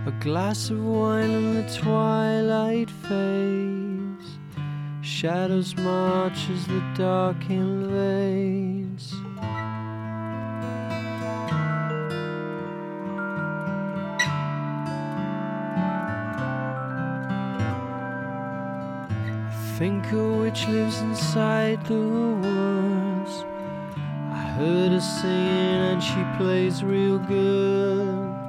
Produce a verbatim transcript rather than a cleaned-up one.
A glass of wine and the twilight fades. Shadows march as the dark invades. I think a witch lives inside the woods. I heard her singing and she plays real good.